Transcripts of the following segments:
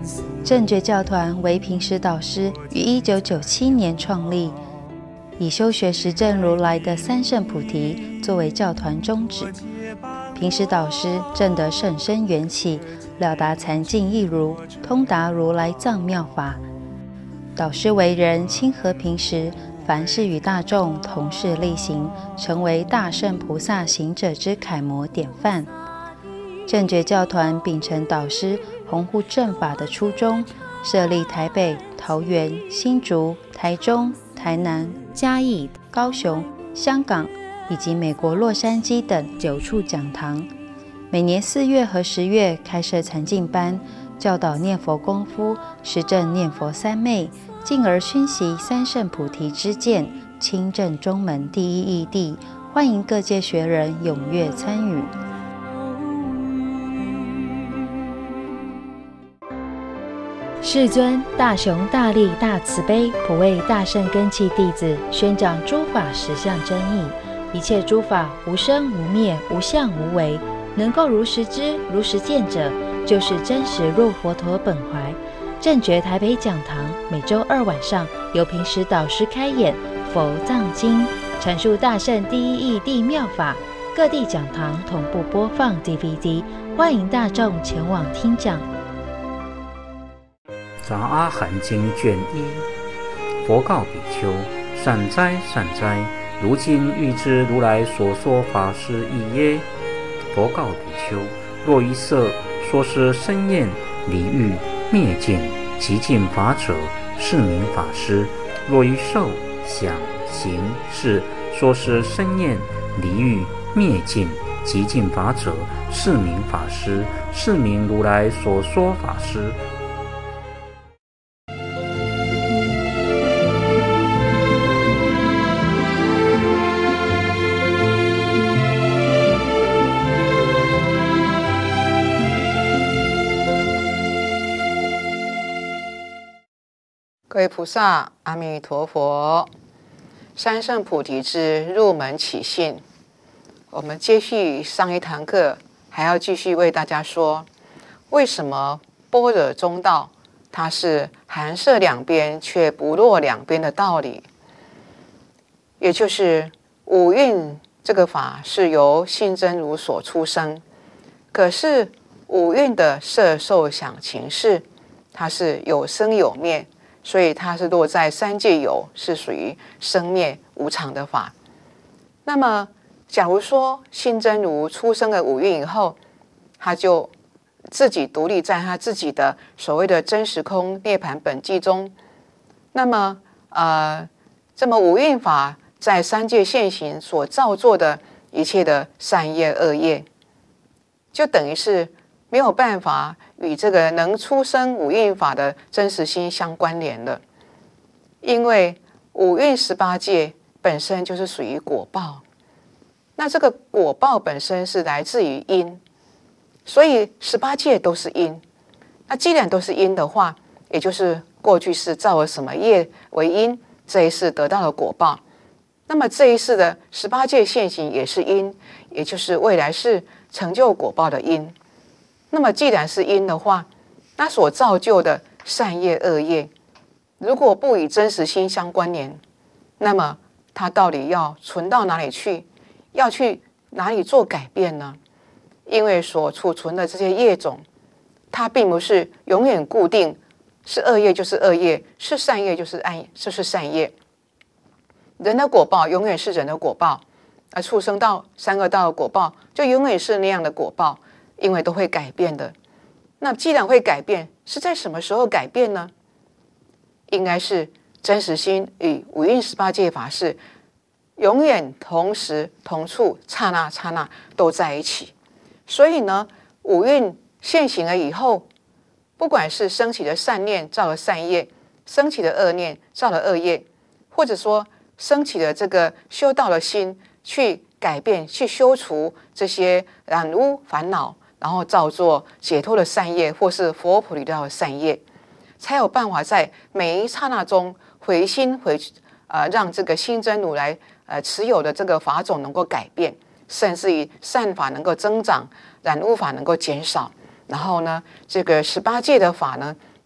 正觉教团为平时导师于1997年创立，以修学实证如来的三圣菩提作为教团宗旨。平时导师证得甚深缘起，了达禅境一如，通达如来藏妙法。导师为人亲和平时，凡事与大众同事力行，成为大圣菩萨行者之楷模典范。正觉教团秉承导师弘护正法的初衷，设立台北、桃园、新竹、台中、台南、嘉义、高雄、香港以及美国洛杉矶等9处讲堂。每年4月和10月开设禅净班，教导念佛功夫，实证念佛三昧，进而熏习三圣菩提之见，亲证中门第一义谛，欢迎各界学人踊跃参与。世尊大雄大力大慈悲，普为大圣根器弟子，宣讲诸法实相真义。一切诸法无生无灭，无相无为，能够如实知如实见者，就是真实入佛陀本怀。正觉台北讲堂每周2晚上由平时导师开演佛藏经，阐述大圣第一义谛妙法，各地讲堂同步播放 DVD， 欢迎大众前往听讲。 杂阿含经卷1，佛告比丘：善哉善哉，如今欲知如来所说法是义耶？佛告比丘：若一色说是生厌离欲灭尽极尽法者，是名法师；若一受想行识说是生厌离欲灭尽极尽法者，是名法师，是名如来所说法师。 各位菩萨，阿弥陀佛！三圣菩提之入门起信，我们接续上一堂课，还要继续为大家说，为什么般若中道它是含摄两边却不落两边的道理？也就是五蕴这个法是由性真如所出生，可是五蕴的色受想行识，它是有生有灭。所以它是落在三界有，是属于生灭无常的法。那么假如说性真如出生了五蕴以后，他就自己独立在他自己的所谓的真实空涅槃本际中，那么这么五蕴法在三界现行所造作的一切的善业恶业，就等于是没有办法与这个能出生五蕴法的真实心相关联了。因为五蕴18界本身就是属于果报，那这个果报本身是来自于因，所以18界都是因。那既然都是因的话，也就是过去世造了什么业为因，这一世得到了果报。那么这一世的18界现行也是因，也就是未来世成就果报的因。那么既然是因的话，那所造就的善业恶业，如果不与真实心相关联，那么它到底要存到哪里去？要去哪里做改变呢？因为所储存的这些业种，它并不是永远固定，是恶业就是恶业，是善业就是善业。人的果报永远是人的果报，而畜生道、三恶道的果报就永远是那样的果报，因为都会改变的。那既然会改变，是在什么时候改变呢？应该是真实心与五蕴18界法是永远同时同处，刹那刹那都在一起。所以呢，五蕴现行了以后，不管是升起的善念造了善业，升起的恶念造了恶业，或者说升起的这个修道的心去改变、去修除这些染污烦恼，然后造作解脱的善业，或是佛菩提道的善业，才有办法在每一刹那中回心让这个心真如来持有的这个法种能够改变，甚至于善法能够增长，染污法能够减少，然后呢，这个18界的法呢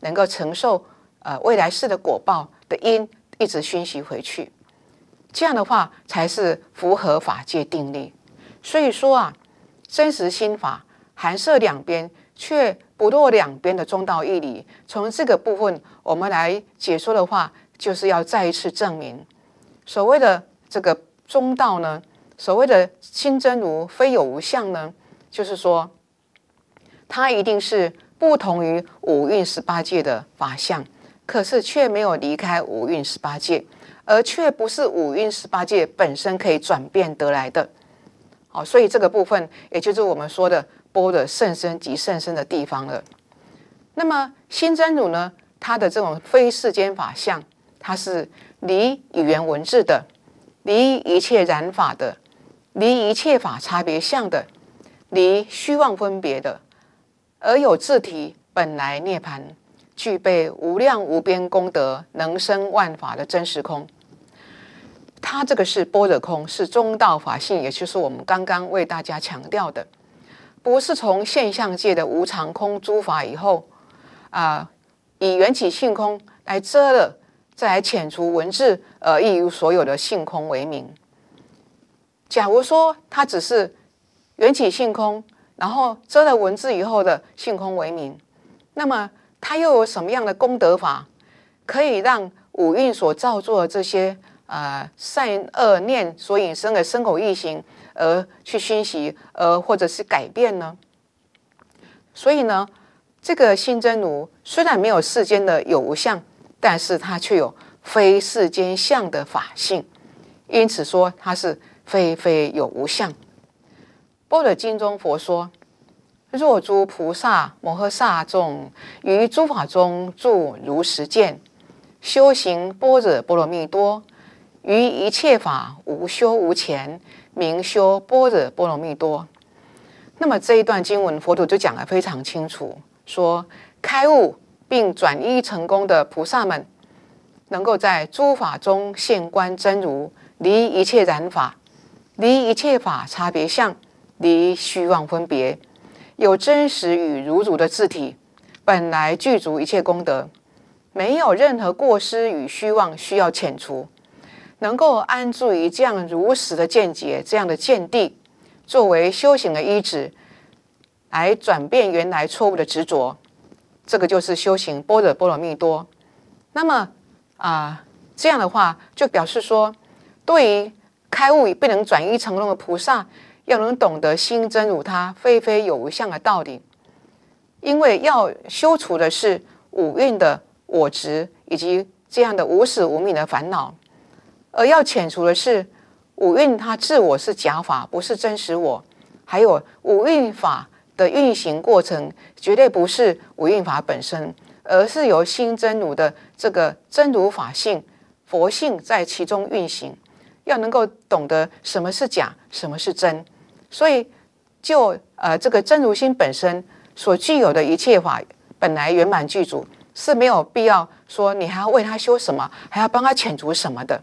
能够承受未来世的果报的因，一直熏习回去。这样的话才是符合法界定力。所以说啊，真实心法含摄两边，却不落两边的中道义理。从这个部分我们来解说的话，就是要再一次证明所谓的这个中道呢，所谓的心真如非有无相呢，就是说它一定是不同于五蕴18界的法相，可是却没有离开五蕴18界，而却不是五蕴18界本身可以转变得来的。好，所以这个部分也就是我们说的般若甚深及甚深的地方了。那么心真如呢，它的这种非世间法相，它是离语言文字的，离一切染法的，离一切法差别相的，离虚妄分别的，而有自体本来涅槃，具备无量无边功德，能生万法的真实空。它这个是般若空，是中道法性，也就是我们刚刚为大家强调的，不是从现象界的无常空诸法以后以缘起性空来遮了，再来遣除文字而异于所有的性空为名。假如说它只是缘起性空，然后遮了文字以后的性空为名，那么它又有什么样的功德法，可以让五蕴所造作的这些善恶念所引生的身口意行而去熏习，或者是改变呢？所以呢，这个心真如虽然没有世间的有无相，但是它却有非世间相的法性，因此说它是非有无相。般若经中佛说：若诸菩萨摩诃萨众于诸法中住如实见，修行般若波罗蜜多，于一切法无修无前，名修般若波罗蜜多。那么这一段经文，佛陀就讲得非常清楚，说开悟并转依成功的菩萨们，能够在诸法中现观真如，离一切染法，离一切法差别相，离虚妄分别，有真实与如如的自体，本来具足一切功德，没有任何过失与虚妄需要遣除，能够安住于这样如实的见解，这样的见地，作为修行的依止，来转变原来错误的执着。这个就是修行般若波罗蜜多。那么这样的话就表示说，对于开悟不能转依成功的菩萨，要能懂得心真如它非有无相的道理。因为要修除的是五蕴的我执，以及这样的无始无明的烦恼，而要遣除的是五蕴它自我是假法，不是真实我，还有五蕴法的运行过程绝对不是五蕴法本身，而是由心真如的这个真如法性佛性在其中运行，要能够懂得什么是假，什么是真。所以就这个真如心本身所具有的一切法本来圆满具足，是没有必要说你还要为他修什么，还要帮他遣除什么的。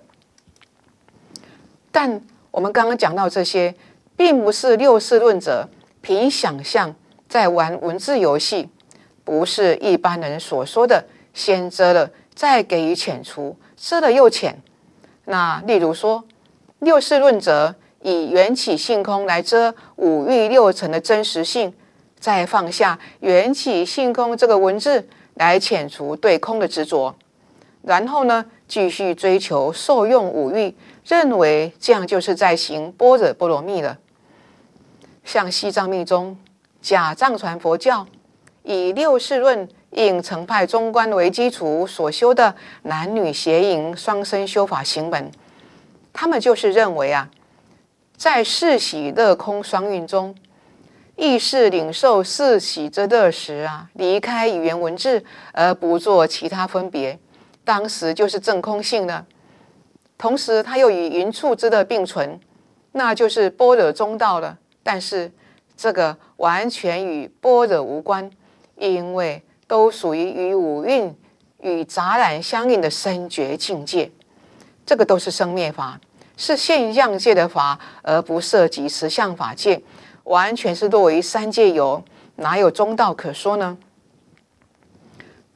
但我们刚刚讲到这些，并不是六事论者凭想象在玩文字游戏，不是一般人所说的先遮了再给予遣除，遮了又遣。那例如说六事论者以缘起性空来遮五欲六尘的真实性，再放下缘起性空这个文字来遣除对空的执着，然后呢继续追求受用五欲，认为这样就是在行般若波罗蜜了。像西藏密宗假藏传佛教以六事论应成派中观为基础所修的男女邪淫双生修法行门，他们就是认为在四喜乐空双运中，意识领受四喜之乐时离开语言文字而不做其他分别，当时就是证空性了。同时他又与云处之乐并存，那就是般若中道了。但是这个完全与般若无关，因为都属于与五蕴与杂染相应的深觉境界，这个都是生灭法，是现象界的法，而不涉及实相法界，完全是落于三界有，哪有中道可说呢？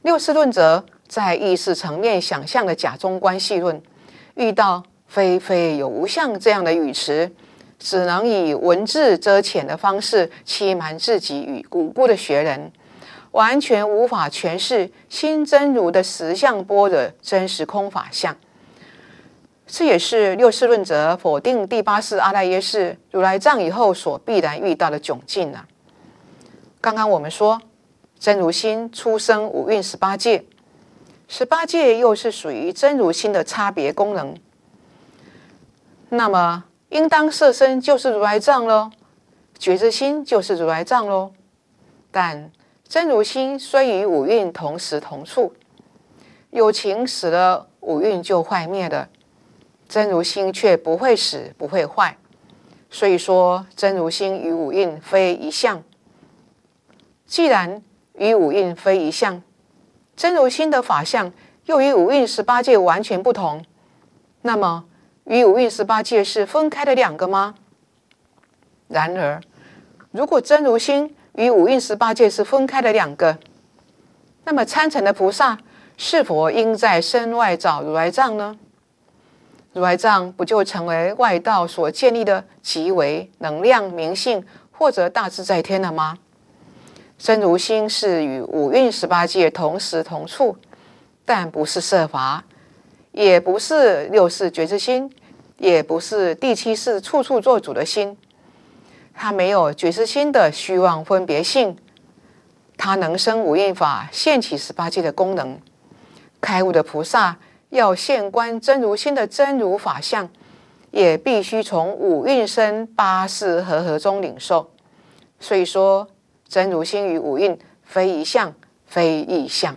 六世论则在意识层面想象的假中关系论，遇到非非有无相这样的语词，只能以文字遮遣的方式欺瞒自己与无辜的学人，完全无法诠释心真如的实相般若真实空法相。这也是六世论则否定第八世阿赖耶识如来藏以后所必然遇到的窘境啊。刚刚我们说真如心出生五蕴18界，18界又是属于真如心的差别功能，那么应当色身就是如来藏咯，觉知心就是如来藏咯。但真如心虽与五蕴同时同处，有情死了五蕴就坏灭了，真如心却不会死不会坏，所以说真如心与五蕴非一相。既然与五蕴非一相，真如心的法相又与五蕴18界完全不同，那么与五蕴18界是分开的两个吗？然而，如果真如心与五蕴18界是分开的两个，那么参禅的菩萨是否应在身外找如来藏呢？如来藏不就成为外道所建立的极为能量明性或者大自在天了吗？真如心是与五蕴18界同时同处，但不是色法，也不是六世觉知心，也不是第七世处处做主的心。它没有觉知心的虚妄分别性，它能生五蕴法现起18界的功能。开悟的菩萨要现观真如心的真如法相，也必须从五蕴生八识和合中领受。所以说真如心与五蕴非一相非异相。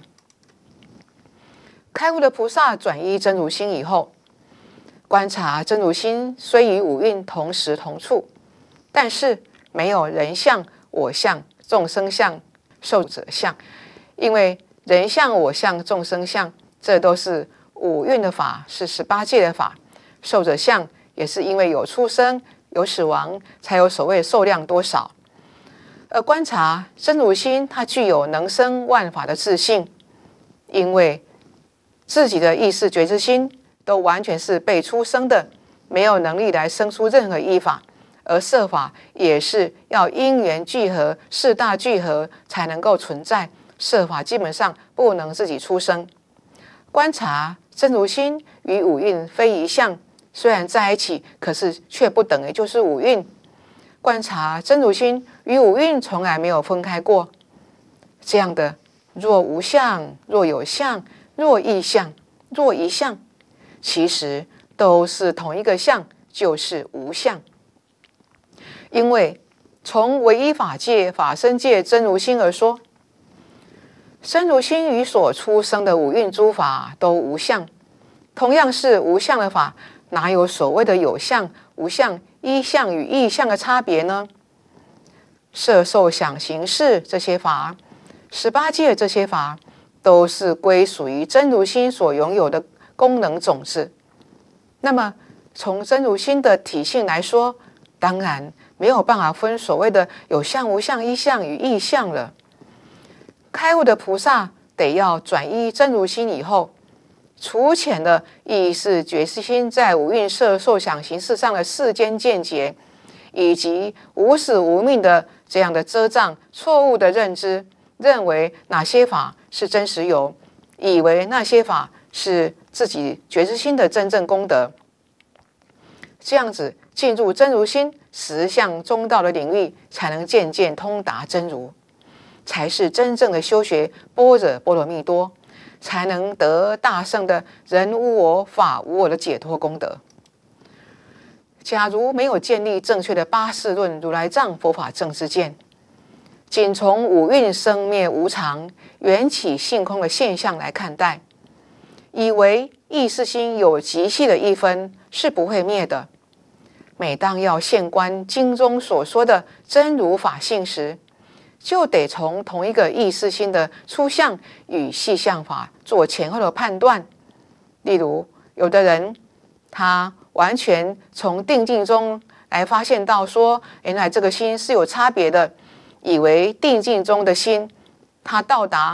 开悟的菩萨转依真如心以后，观察真如心虽与五蕴同时同处，但是没有人相、我相、众生相、寿者相，因为人相、我相、众生相这都是五蕴的法，是18界的法。寿者相也是因为有出生有死亡，才有所谓寿量多少。而观察真如心，它具有能生万法的自性，因为自己的意识觉知心都完全是被出生的，没有能力来生出任何依法。而色法也是要因缘聚合、四大聚合才能够存在，色法基本上不能自己出生。观察真如心与五蕴非一相，虽然在一起，可是却不等于就是五蕴。观察真如心与五蕴从来没有分开过，这样的若无相、若有相、若异相、若一相，其实都是同一个相，就是无相。因为从唯一法界、法身界真如心而说，真如心与所出生的五蕴诸法都无相，同样是无相的法，哪有所谓的有相、无相、一相与异相的差别呢？色受想行识这些法，18界这些法，都是归属于真如心所拥有的功能种子。那么从真如心的体性来说，当然没有办法分所谓的有相、无相、一相与异相了。开悟的菩萨得要转依真如心以后，除浅的意识觉知心在五蕴色受想行识上的世间见解，以及无始无命的这样的遮障、错误的认知，认为哪些法是真实有，以为那些法是自己觉知心的真正功德，这样子进入真如心实相中道的领域，才能渐渐通达真如，才是真正的修学般若波罗蜜多，才能得大圣的人无我、法无我的解脱功德。假如没有建立正确的八识论如来藏佛法正知见，仅从五蕴生灭无常、缘起性空的现象来看待，以为意识心有极细的一分是不会灭的。每当要现观经中所说的真如法性时，就得从同一个意识心的粗相与细相法做前后的判断。例如，有的人他完全从定境中来发现到说，原来这个心是有差别的，以为定境中的心，它到达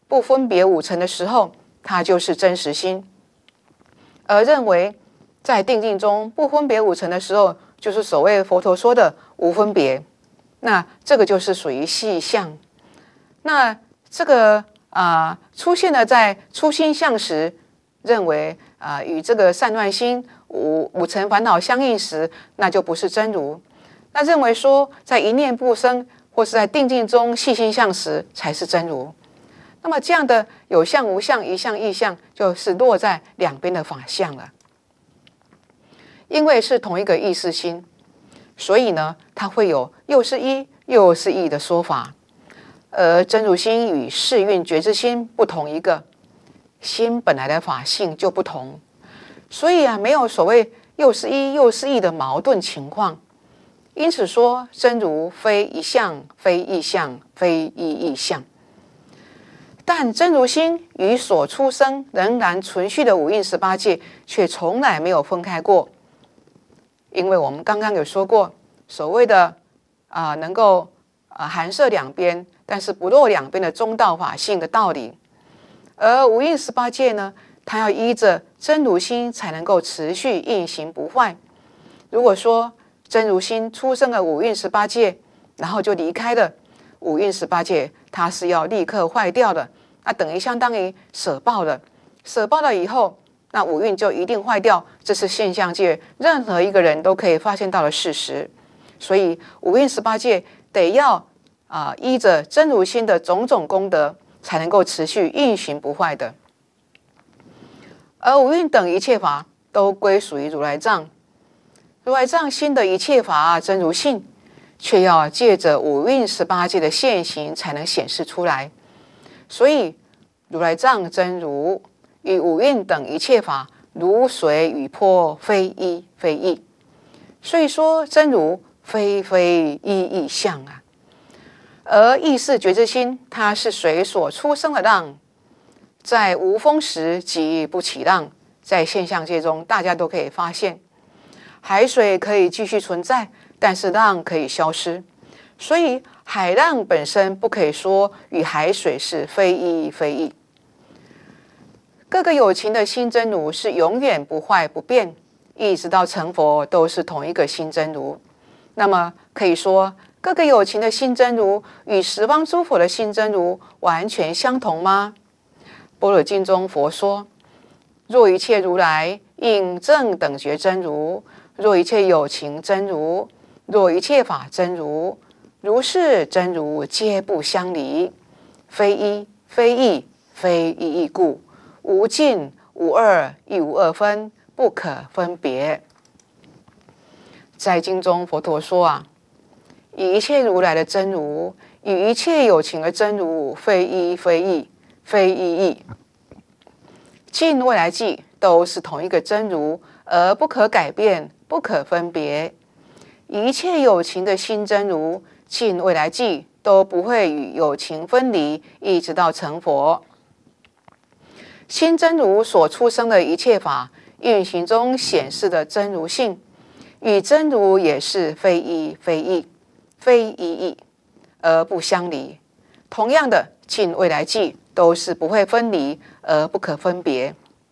不分别五尘的时候，它就是真实心；而认为在定境中不分别五尘的时候，就是所谓佛陀说的无分别。那这个就是属于细相。那这个出现了在初心相时，认为与这个散乱心五尘烦恼相应时，那就不是真如。那认为说在一念不生或是在定境中细心相时才是真如。那么这样的有相无相一相异相，就是落在两边的法相了。因为是同一个意识心，所以呢，它会有又是一又是异的说法。而真如心与世蕴觉知心不同一个，心本来的法性就不同，所以没有所谓又是一又是异的矛盾情况。因此说，真如非一相，非异相，非一异相。但真如心与所出生仍然存续的五蕴18界，却从来没有分开过。因为我们刚刚有说过，所谓的能够含摄两边，但是不落两边的中道法性的道理。而五蕴18界呢，它要依着真如心才能够持续运行不坏。如果说真如心出生了五蕴18界，然后就离开了五蕴18界，它是要立刻坏掉的，那等于相当于舍报了。舍报了以后，那五蕴就一定坏掉，这是现象界任何一个人都可以发现到的事实。所以五蕴18界得要依着真如心的种种功德，才能够持续运行不坏的。而五蕴等一切法都归属于如来藏，如来藏心的一切法真如性，却要借着五蕴18界的现行才能显示出来。所以如来藏真如与五蕴等一切法如水与波，非一非异。所以说真如非一异相而意识觉知心，它是水所出生的浪，在无风时即不起浪。在现象界中，大家都可以发现，海水可以继续存在，但是浪可以消失。所以海浪本身不可以说与海水是非一非异。各个有情的心真如是永远不坏不变，一直到成佛都是同一个心真如。那么可以说，各个有情的心真如与十方诸佛的心真如完全相同吗？般若经中佛说，若一切如来应正等觉真如，若一切有情真如，若一切法真如，如是真如皆不相离，非一非异，非一异故，无尽无二，亦无二分，不可分别。在经中佛陀说以一切如来的真如与一切有情的真如，非一非异，非一异，尽未来际都是同一个真如，而不可改变，不可分别。一切有情的心真如，尽未来际都不会与有情分离，一直到成佛。心真如所出生的一切法运行中显示的真如性，与真如也是非一非异，非一异，而不相离。同样的，尽未来际都是不会分离，而不可分别。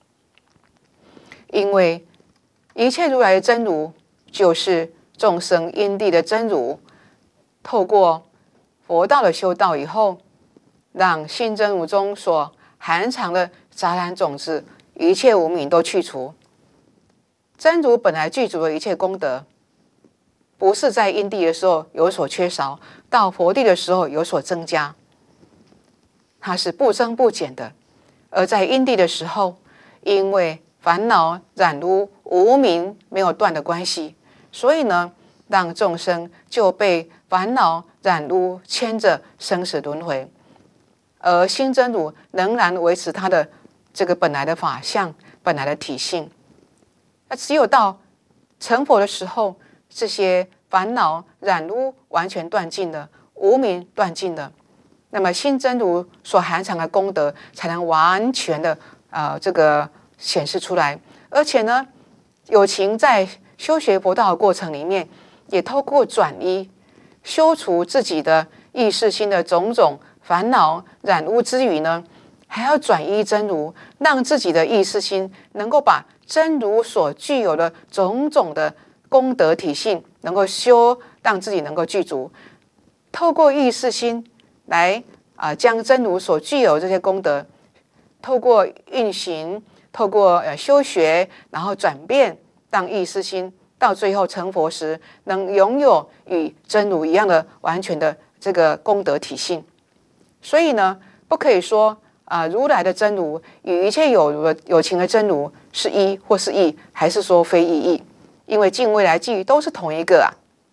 因为一切如来的真如就是众生因地的真如，透过佛道的修道以后，让心真如中所含藏的杂染种子，一切无明都去除。真如本来具足的一切功德，不是在因地的时候有所缺少，到佛地的时候有所增加，它是不增不减的。而在因地的时候，因为烦恼染污无明没有断的关系，所以呢，让众生就被烦恼染污牵着生死轮回。而心真如仍然维持它的这个本来的法相，本来的体性。那只有到成佛的时候，这些烦恼染污完全断尽了，无明断尽了，那么心真如所含藏的功德才能完全的这个显示出来。而且呢，有情在修学佛道的过程里面，也透过转依修除自己的意识心的种种烦恼染污之余呢， 还要转依真如，让自己的意识心能够把真如所具有的种种的功德体性能够修，让自己能够具足。透过意识心来将真如所具有这些功德，透过运行，透过修学，然后转变，让意识心到最后成佛时，能拥有与真如一样的完全的这个功德体性。所以呢，不可以说如来的真如与一切有情的真如是一或是异，还是说非一异？因为尽未来际都是同一个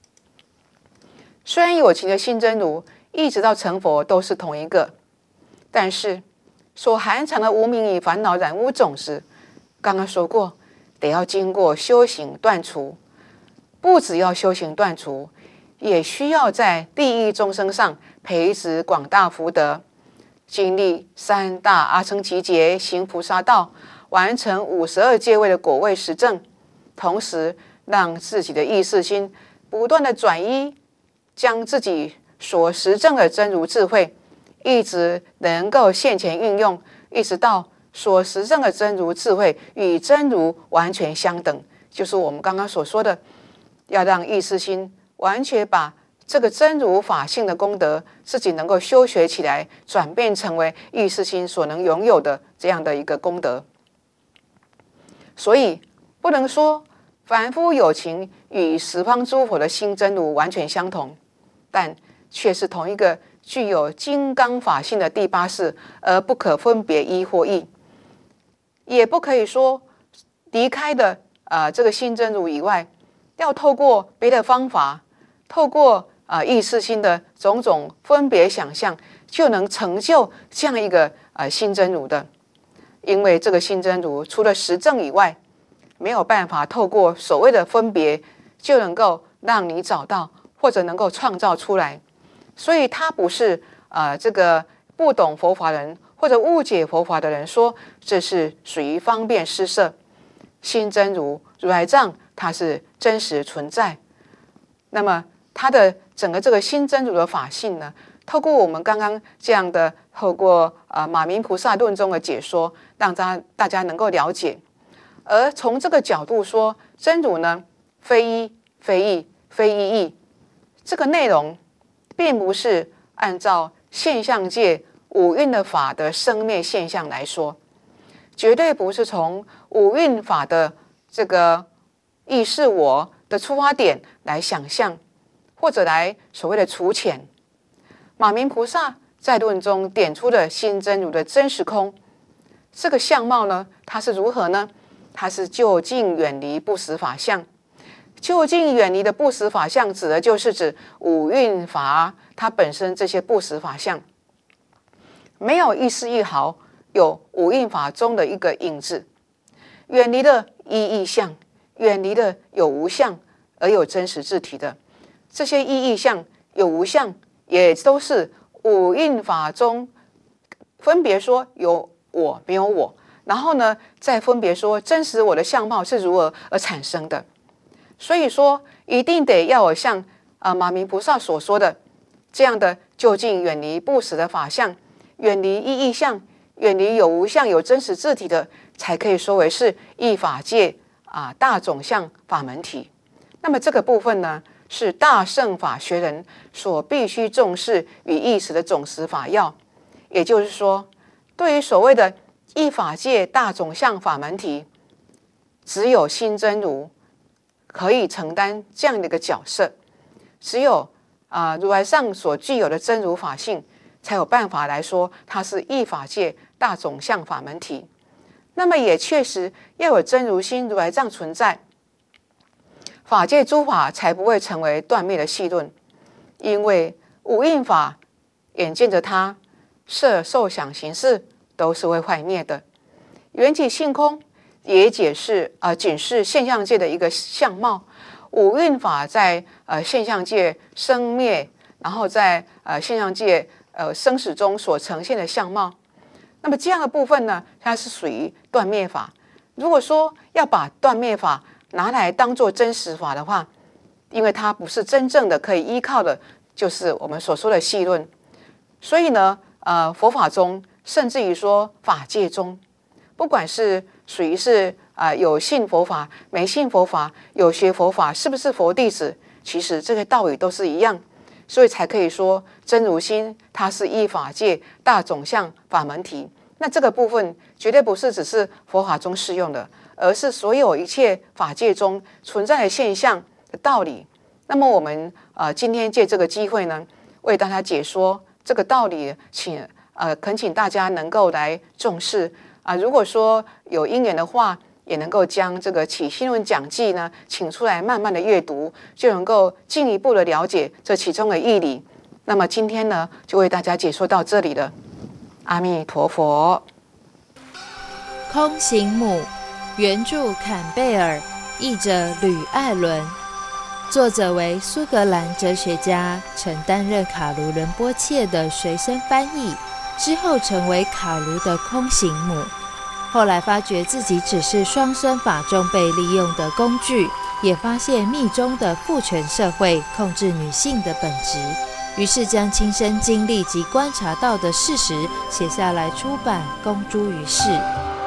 虽然有情的心真如一直到成佛都是同一个，但是所含藏的无明与烦恼染污种子，刚刚说过，得要经过修行断除。不只要修行断除，也需要在利益众生上培植广大福德，经历三大阿僧祇劫，行菩萨道，完成52戒位的果位实证，同时让自己的意识心不断的转依，将自己所实证的真如智慧一直能够现前运用，一直到所实证的真如智慧与真如完全相等，就是我们刚刚所说的，要让意识心完全把这个真如法性的功德自己能够修学起来，转变成为意识心所能拥有的这样的一个功德。所以不能说凡夫有情与十方诸佛的心真如完全相同，但却是同一个具有金刚法性的第八识，而不可分别一或异。也不可以说离开的这个心真如以外，要透过别的方法，透过意识心的种种分别想象，就能成就这样一个心真如的。因为这个心真如除了实证以外，没有办法透过所谓的分别就能够让你找到，或者能够创造出来。所以它不是这个不懂佛法人或者误解佛法的人说这是属于方便施设。心真如如来藏它是真实存在，那么它的整个这个心真如的法性呢，透过我们刚刚这样的透过马明菩萨论中的解说，让大家能够了解。而从这个角度说，真如呢非一非异非一异，这个内容并不是按照现象界五蕴的法的生灭现象来说，绝对不是从五蕴法的这个意识我的出发点来想象，或者来所谓的除浅。马明菩萨在论中点出的心真如的真实空，这个相貌呢，它是如何呢？它是究竟远离不实法相。究竟远离的不实法相，指的就是指五蕴法它本身这些不实法相，没有一丝一毫有五蕴法中的一个影子，远离了一异相，远离了有无相而有真实自体的这些一异相有无相，也都是五蕴法中分别说有我没有我，然后呢再分别说真实我的相貌是如何而产生的。所以说一定得要有像马明菩萨所说的这样的究竟远离不实的法相，远离一异相，远离有无相有真实自体的，才可以说为是依法界大种相法门体。那么这个部分呢，是大乘法学人所必须重视与意识的总实法要。也就是说，对于所谓的依法界大种相法门体，只有心真如可以承担这样的一个角色，只有如来藏所具有的真如法性，才有办法来说它是依法界大种相法门体。那么也确实要有真如心如来藏存在，法界诸法才不会成为断灭的戏论。因为五蕴法眼见着它色受想行识都是会坏灭的，缘起性空也仅是现象界的一个相貌。五蕴法在现象界生灭，然后在现象界生死中所呈现的相貌。那么这样的部分呢，它是属于断灭法。如果说要把断灭法拿来当作真实法的话，因为它不是真正的可以依靠的，就是我们所说的戏论。所以呢佛法中甚至于说法界中，不管是属于是有信佛法、没信佛法、有学佛法，是不是佛弟子，其实这个道理都是一样，所以才可以说真如心它是依法界大总相法门体。那这个部分绝对不是只是佛法中适用的，而是所有一切法界中存在的现象的道理。那么我们今天借这个机会呢，为大家解说这个道理，恳请大家能够来重视如果说有因缘的话，也能够将这个《起信论讲记》呢，请出来慢慢的阅读，就能够进一步的了解这其中的义理。那么今天呢，就为大家解说到这里了。阿弥陀佛。 空行母，原著坎贝尔，译者吕艾伦，作者为苏格兰哲学家，曾担任卡卢仁波切的随身翻译，之后成为卡卢的空行母。后来发觉自己只是双生法中被利用的工具，也发现密宗的父权社会控制女性的本质，于是将亲身经历及观察到的事实写下来出版，公诸于世。